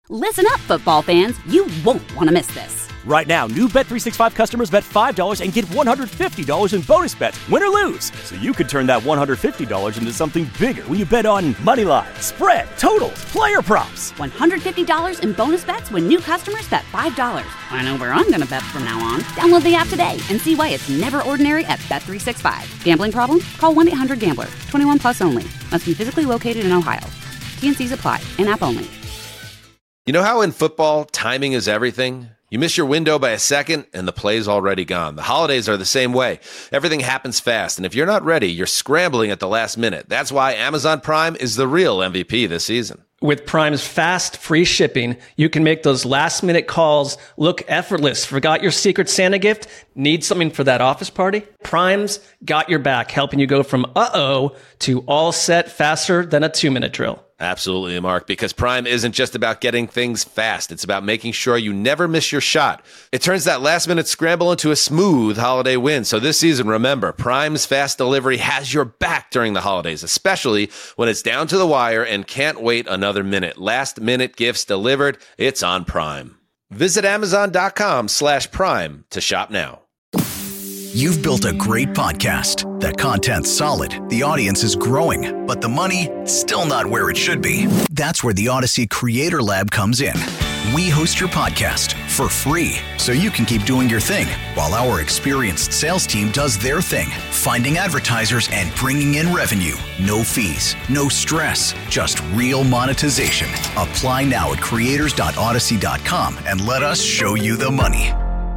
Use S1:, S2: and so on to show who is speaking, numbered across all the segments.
S1: Listen up, football fans. You won't want to miss this.
S2: Right now, new Bet365 customers bet $5 and get $150 in bonus bets, win or lose. So you could turn that $150 into something bigger when you bet on money line, spread, totals, player props.
S1: $150 in bonus bets when new customers bet $5. I know where I'm going to bet from now on. Download the app today and see why it's never ordinary at Bet365. Gambling problem? Call 1-800-GAMBLER. 21 plus only. Must be physically located in Ohio. T&Cs apply. In-app only.
S3: You know how in football, timing is everything? You miss your window by a second, and the play's already gone. The holidays are the same way. Everything happens fast, and if you're not ready, you're scrambling at the last minute. That's why Amazon Prime is the real MVP this season.
S4: With Prime's fast, free shipping, you can make those last-minute calls look effortless. Forgot your Secret Santa gift? Need something for that office party? Prime's got your back, helping you go from uh-oh to all set faster than a 2-minute drill.
S3: Absolutely, Mark, because Prime isn't just about getting things fast. It's about making sure you never miss your shot. It turns that last-minute scramble into a smooth holiday win. So this season, remember, Prime's fast delivery has your back during the holidays, especially when it's down to the wire and can't wait another minute. Last-minute gifts delivered, it's on Prime. Visit Amazon.com/Prime to shop now.
S5: You've built a great podcast. That content's solid. The audience is growing, but the money, still not where it should be. That's where the Odyssey Creator Lab comes in. We host your podcast for free, so you can keep doing your thing, while our experienced sales team does their thing, finding advertisers and bringing in revenue. No fees, no stress, just real monetization. Apply now at creators.odyssey.com and let us show you the money.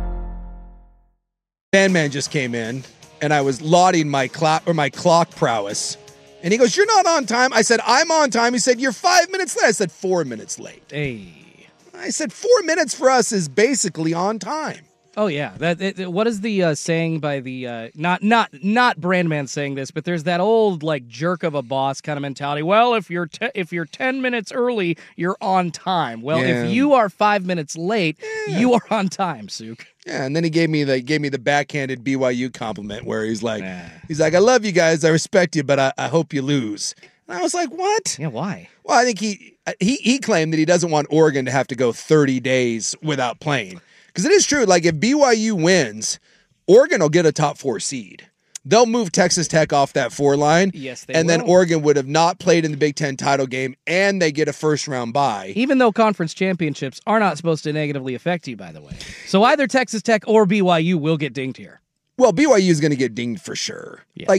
S6: Man just came in, and I was lauding my clock prowess. And he goes, "You're not on time." I said, "I'm on time." He said, "You're 5 minutes late." I said, 4 minutes late.
S7: Hey.
S6: I said, 4 minutes for us is basically on time.
S7: Oh yeah. What is the saying by the not Brandman saying this, but there's that old like jerk of a boss kind of mentality. Well, if you're 10 minutes early, you're on time. Well, if you are 5 minutes late, you are on time, Suk.
S6: Yeah, and then he gave me the backhanded BYU compliment where he's like, "I love you guys, I respect you, but I hope you lose." And I was like, "What?"
S7: Yeah, why?
S6: Well, I think he claimed that he doesn't want Oregon to have to go 30 days without playing. Because it is true, like if BYU wins, Oregon will get a top 4 seed. They'll move Texas Tech off that 4 line.
S7: Yes, they
S6: and
S7: will.
S6: then Oregon would have not played in the Big Ten title game, and they get a first-round bye.
S7: Even though conference championships are not supposed to negatively affect you, by the way. So either Texas Tech or BYU will get dinged here.
S6: Well, BYU is going to get dinged for sure.
S7: Yeah.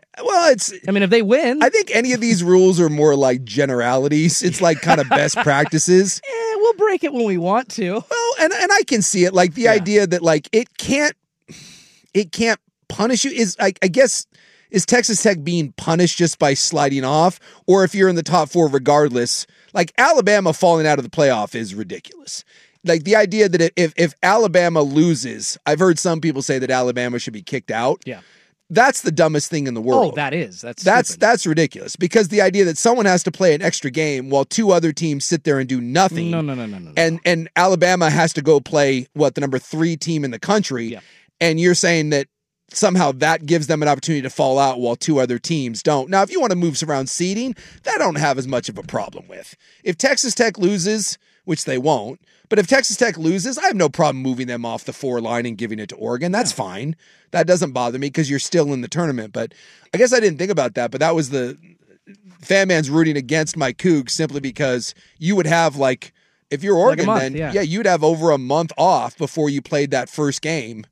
S6: If
S7: they win.
S6: I think any of these rules are more like generalities. It's like kind of best practices.
S7: We'll break it when we want to.
S6: Well, and I can see it. Like the idea that like it can't punish you is, I guess, is Texas Tech being punished just by sliding off? Or if you're in the top 4 regardless, like Alabama falling out of the playoff is ridiculous. Like the idea that if Alabama loses, I've heard some people say that Alabama should be kicked out.
S7: Yeah.
S6: That's the dumbest thing in the world.
S7: Oh, that is. That's
S6: ridiculous, because the idea that someone has to play an extra game while 2 other teams sit there and do nothing.
S7: No.
S6: And Alabama has to go play the number 3 team in the country.
S7: Yeah.
S6: And you're saying that somehow that gives them an opportunity to fall out while 2 other teams don't. Now, if you want to move around seeding, that I don't have as much of a problem with. If Texas Tech loses, which they won't, but if Texas Tech loses, I have no problem moving them off the 4 line and giving it to Oregon. That's fine. That doesn't bother me because you're still in the tournament. But I guess I didn't think about that. But that was the fan man's rooting against my Cougs simply because you would have if you're Oregon,
S7: month,
S6: then you'd have over a month off before you played that first game.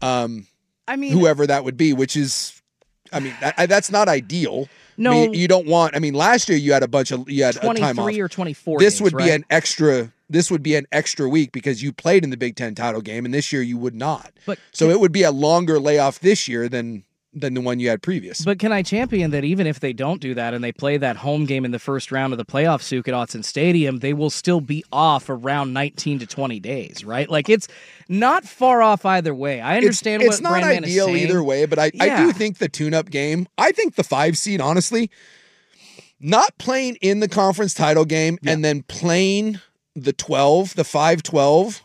S6: Whoever that would be, which is, that's not ideal.
S7: No,
S6: you don't want. Last year you had a time off.
S7: 23 or 24.
S6: This would be an extra. This would be an extra week because you played in the Big Ten title game, and this year you would not. So it would be a longer layoff this year than the one you had previous.
S7: But can I champion that even if they don't do that and they play that home game in the first round of the playoff, Suk, at Autzen Stadium, they will still be off around 19 to 20 days, right? Like, it's not far off either way. I understand
S6: it's
S7: what
S6: not
S7: Brandman
S6: ideal
S7: is saying.
S6: either way, but I do think the tune-up game, I think the 5 seed, honestly, not playing in the conference title game and then playing the 5-12.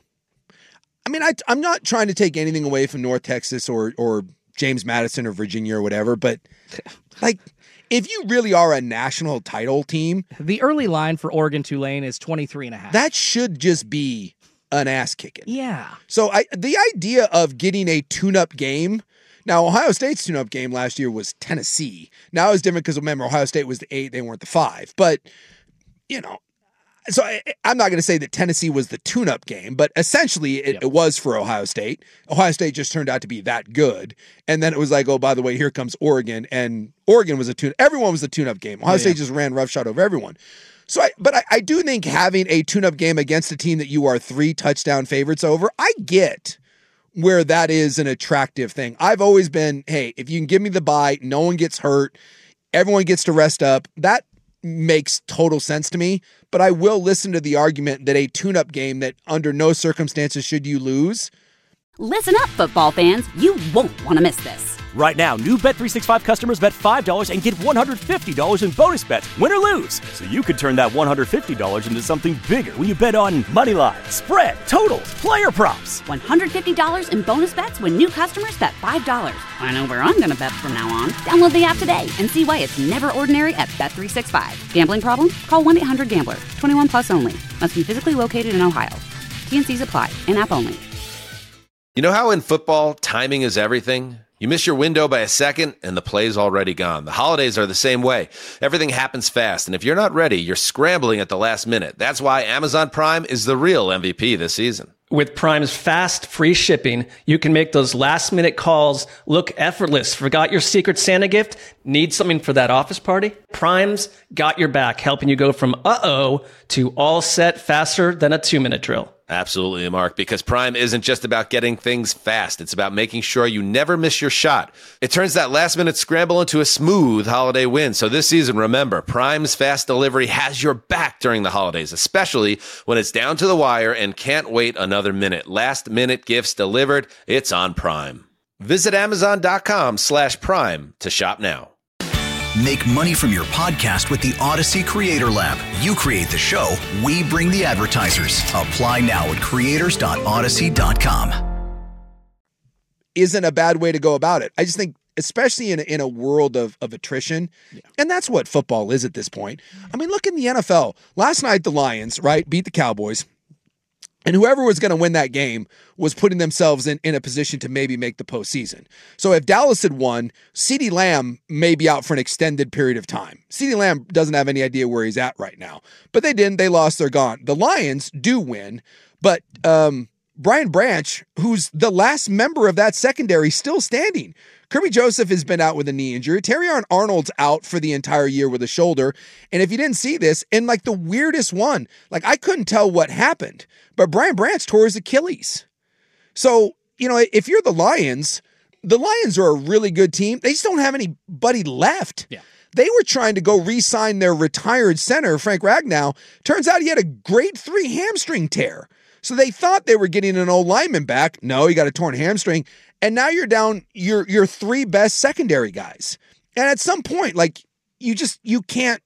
S6: I'm not trying to take anything away from North Texas or James Madison or Virginia or whatever, but if you really are a national title team,
S7: The early line for Oregon Tulane is 23.5.
S6: that should just be an ass kicking.
S7: Yeah.
S6: So the idea of getting a tune-up game. Now, Ohio State's tune-up game last year was Tennessee. Now it's different because, remember, Ohio State was the 8, they weren't the 5. But, so I'm not going to say that Tennessee was the tune-up game, but essentially it was for Ohio State. Ohio State just turned out to be that good. And then it was like, oh, by the way, here comes Oregon. And Oregon was everyone was a tune-up game. Ohio State just ran roughshod over everyone. So, I do think having a tune-up game against a team that you are 3 touchdown favorites over, I get where that is an attractive thing. I've always been, hey, if you can give me the bye, no one gets hurt, everyone gets to rest up, that makes total sense to me. But I will listen to the argument that a tune-up game that under no circumstances should you lose.
S1: Listen up, football fans. You won't want to miss this.
S2: Right now, new Bet365 customers bet $5 and get $150 in bonus bets, win or lose. So you could turn that $150 into something bigger when you bet on moneyline, spread, totals, player props.
S1: $150 in bonus bets when new customers bet $5. I know where I'm going to bet from now on. Download the app today and see why it's never ordinary at Bet365. Gambling problem? Call 1-800-GAMBLER. 21 plus only. Must be physically located in Ohio. T&Cs apply. In-app only.
S3: You know how in football, timing is everything? You miss your window by a second, and the play's already gone. The holidays are the same way. Everything happens fast, and if you're not ready, you're scrambling at the last minute. That's why Amazon Prime is the real MVP this season.
S4: With Prime's fast, free shipping, you can make those last-minute calls look effortless. Forgot your Secret Santa gift? Need something for that office party? Prime's got your back, helping you go from uh-oh to all set faster than a 2-minute drill.
S3: Absolutely, Mark, because Prime isn't just about getting things fast. It's about making sure you never miss your shot. It turns that last-minute scramble into a smooth holiday win. So this season, remember, Prime's fast delivery has your back during the holidays, especially when it's down to the wire and can't wait another minute. Last-minute gifts delivered, it's on Prime. Visit Amazon.com/Prime to shop now.
S5: Make money from your podcast with the Odyssey Creator Lab. You create the show, we bring the advertisers. Apply now at creators.odyssey.com.
S6: Isn't a bad way to go about it. I just think, especially in a world of attrition, and that's what football is at this point. I mean, look in the NFL. Last night, the Lions, right, beat the Cowboys. And whoever was going to win that game was putting themselves in a position to maybe make the postseason. So if Dallas had won, CeeDee Lamb may be out for an extended period of time. CeeDee Lamb doesn't have any idea where he's at right now. But they didn't. They lost. They're gone. The Lions do win. But Brian Branch, who's the last member of that secondary, still standing. Kirby Joseph has been out with a knee injury. Terrion Arnold's out for the entire year with a shoulder. And if you didn't see this, and like the weirdest one, like I couldn't tell what happened, but Brian Branch tore his Achilles. So, if you're the Lions are a really good team. They just don't have anybody left. Yeah. They were trying to go re-sign their retired center, Frank Ragnow. Turns out he had a grade 3 hamstring tear. So they thought they were getting an old lineman back. No, he got a torn hamstring. And now you're down your 3 best secondary guys. And at some point, like you can't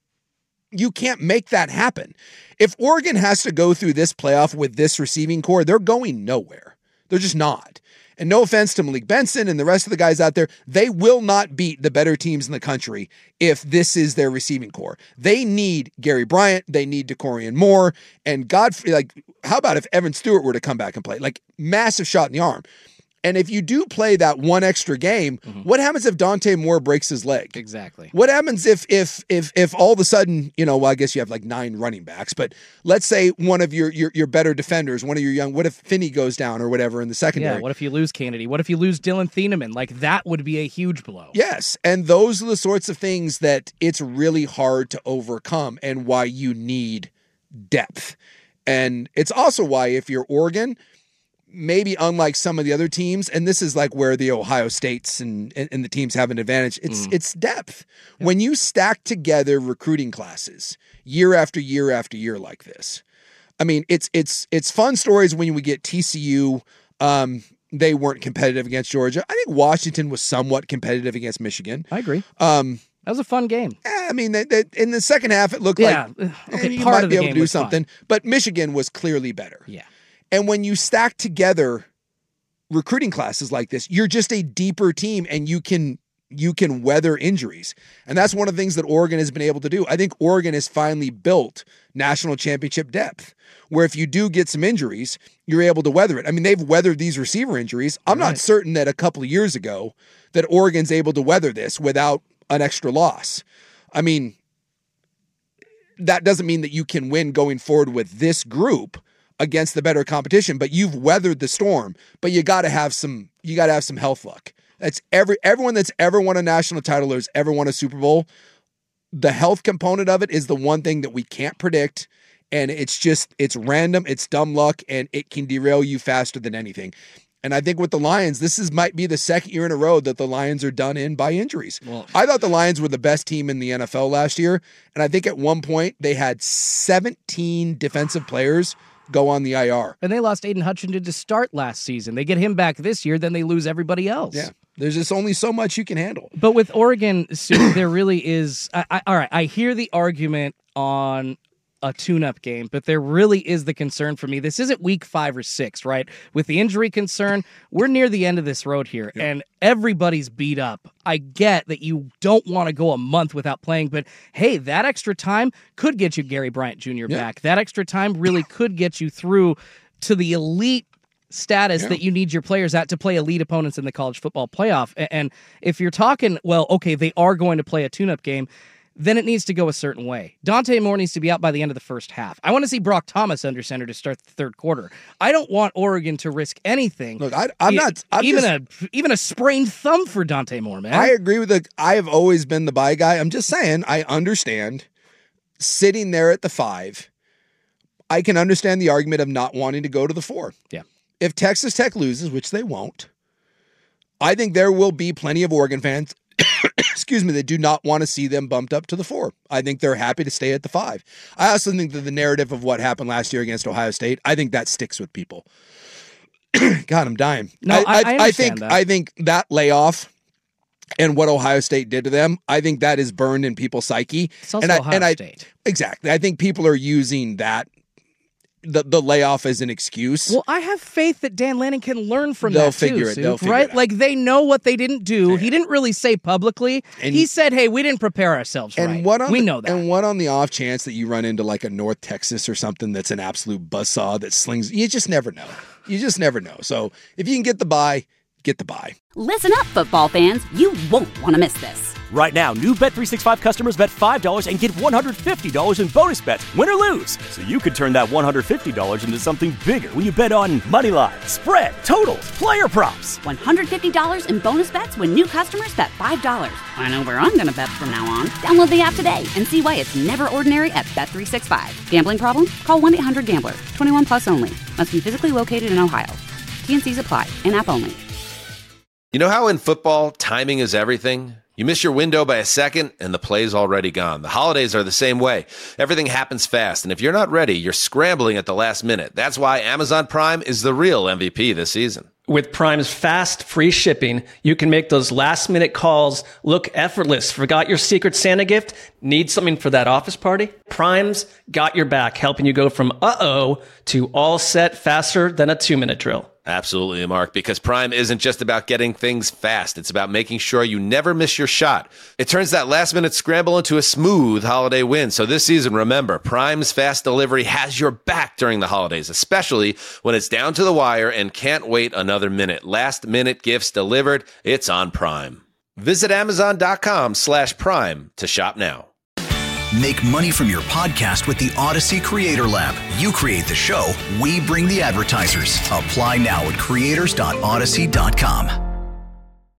S6: make that happen. If Oregon has to go through this playoff with this receiving core, they're going nowhere. They're just not. And no offense to Malik Benson and the rest of the guys out there, they will not beat the better teams in the country if this is their receiving core. They need Gary Bryant. They need DeCorian Moore. And how about if Evan Stewart were to come back and play? Like, massive shot in the arm. And if you do play that one extra game, what happens if Dante Moore breaks his leg?
S7: Exactly.
S6: What happens if all of a sudden, I guess you have like 9 running backs, but let's say one of your better defenders, one of your young, what if Finney goes down or whatever in the secondary?
S7: Yeah, what if you lose Kennedy? What if you lose Dylan Thieneman? Like, that would be a huge blow.
S6: Yes, and those are the sorts of things that it's really hard to overcome and why you need depth. And it's also why if you're Oregon, maybe unlike some of the other teams, and this is like where the Ohio States and the teams have an advantage, it's depth. Yeah. When you stack together recruiting classes year after year after year like this, I mean, it's fun stories when we get TCU. They weren't competitive against Georgia. I think Washington was somewhat competitive against Michigan.
S7: I agree. That was a fun game.
S6: I mean, in the second half, it looked like you might be able to do something, but Michigan was clearly better.
S7: Yeah.
S6: And when you stack together recruiting classes like this, you're just a deeper team and you can weather injuries. And that's one of the things that Oregon has been able to do. I think Oregon has finally built national championship depth, where if you do get some injuries, you're able to weather it. I mean, they've weathered these receiver injuries. I'm not certain that a couple of years ago that Oregon's able to weather this without an extra loss. I mean, that doesn't mean that you can win going forward with this group against the better competition, but you've weathered the storm. But you got to have some health luck. That's everyone that's ever won a national title or has ever won a Super Bowl. The health component of it is the one thing that we can't predict, and it's random, it's dumb luck, and it can derail you faster than anything. And I think with the Lions, might be the second year in a row that the Lions are done in by injuries. Well, I thought the Lions were the best team in the NFL last year, and I think at one point they had 17 defensive players go on the IR.
S7: And they lost Aiden Hutchinson to start last season. They get him back this year, then they lose everybody else.
S6: Yeah. There's just only so much you can handle.
S7: But with Oregon, there really is... all right, I hear the argument on a tune-up game, but there really is the concern for me. This isn't week 5 or 6, right? With the injury concern, we're near the end of this road here, and everybody's beat up. I get that you don't want to go a month without playing, but hey, that extra time could get you Gary Bryant Jr. back. That extra time really could get you through to the elite status that you need your players at to play elite opponents in the college football playoff. And if you're talking, well, okay, they are going to play a tune-up game, then it needs to go a certain way. Dante Moore needs to be out by the end of the first half. I want to see Brock Thomas under center to start the third quarter. I don't want Oregon to risk anything.
S6: Look,
S7: even a sprained thumb for Dante Moore, man.
S6: I agree with I have always been the bye guy. I'm just saying, I understand sitting there at the 5. I can understand the argument of not wanting to go to the 4.
S7: Yeah.
S6: If Texas Tech loses, which they won't, I think there will be plenty of Oregon fans that do not want to see them bumped up to the 4. I think they're happy to stay at the 5. I also think that the narrative of what happened last year against Ohio State, I think that sticks with people. God, I'm dying.
S7: No, I think that.
S6: I think that layoff and what Ohio State did to them, I think that is burned in people's psyche.
S7: It's also Ohio State.
S6: Exactly. I think people are using that the layoff as an excuse.
S7: Well, I have faith that Dan Lanning can learn from
S6: They'll
S7: that too,
S6: figure it
S7: right?
S6: out.
S7: Like, they know what they didn't do. Yeah. He didn't really say publicly. And he said, hey, we didn't prepare ourselves right. We know that.
S6: And what on the off chance that you run into like a North Texas or something that's an absolute buzzsaw that slings, you just never know. You just never know. So if you can get the bye, get the bye.
S1: Listen up, football fans. You won't want to miss this.
S2: Right now, new Bet365 customers bet $5 and get $150 in bonus bets, win or lose. So you could turn that $150 into something bigger when you bet on moneyline, spread, totals, player props.
S1: $150 in bonus bets when new customers bet $5. I know where I'm going to bet from now on. Download the app today and see why it's never ordinary at Bet365. Gambling problem? Call 1-800-GAMBLER. 21 plus only. Must be physically located in Ohio. T&Cs apply. In-app only.
S3: You know how in football, timing is everything? You miss your window by a second, and the play's already gone. The holidays are the same way. Everything happens fast, and if you're not ready, you're scrambling at the last minute. That's why Amazon Prime is the real MVP this season.
S4: With Prime's fast, free shipping, you can make those last-minute calls look effortless. Forgot your Secret Santa gift? Need something for that office party? Prime's got your back, helping you go from uh-oh to all set faster than a 2-minute drill.
S3: Absolutely, Mark, because Prime isn't just about getting things fast. It's about making sure you never miss your shot. It turns that last-minute scramble into a smooth holiday win. So this season, remember, Prime's fast delivery has your back during the holidays, especially when it's down to the wire and can't wait another minute. Last-minute gifts delivered. It's on Prime. Visit Amazon.com/Prime to shop now.
S5: Make money from your podcast with the Odyssey Creator Lab. You create the show, we bring the advertisers. Apply now at creators.odyssey.com.